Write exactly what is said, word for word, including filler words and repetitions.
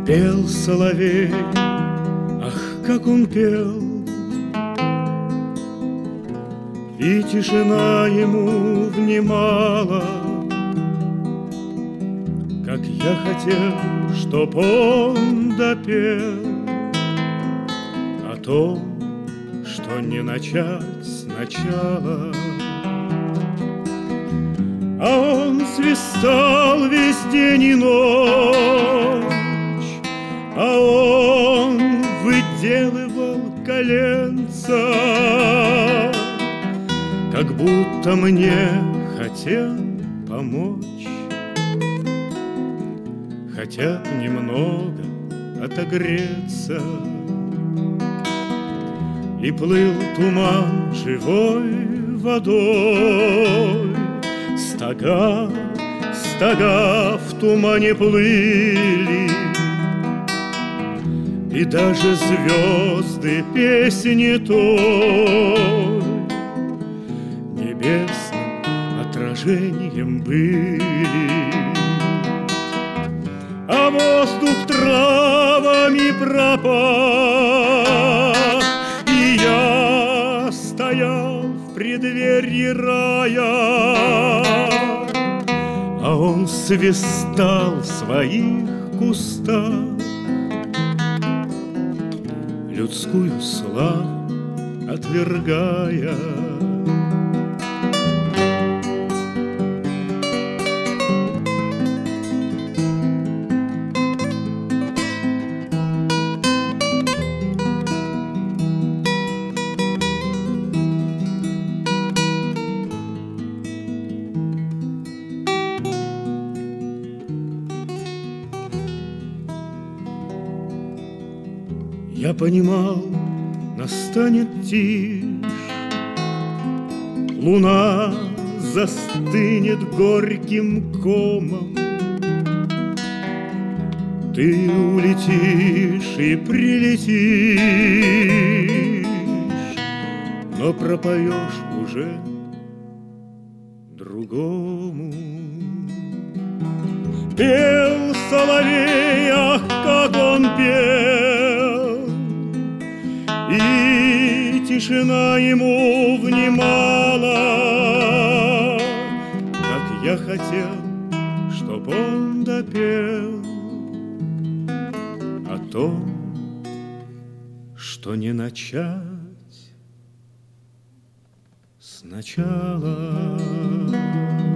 Пел соловей, ах, как он пел, и тишина ему внимала. Как я хотел, чтоб он допел о том, что не начать сначала. А он свистал весь день и ночь, а он выделывал коленца, как будто мне хотел помочь, хотя б немного отогреться. И плыл туман живой водой, стога, стога в тумане плыли, и даже звезды песни той небесным отражением были. А воздух травами пропах, и я стоял в преддверии рая, а он свистал в своих кустах людскую славу отвергая. Я понимал, настанет тишь, луна застынет горьким комом, ты улетишь и прилетишь, но пропоешь уже другому. Пел соловей, ах, как он пел, и тишина ему внимала, как я хотел, чтоб он допел о том, что не начать сначала.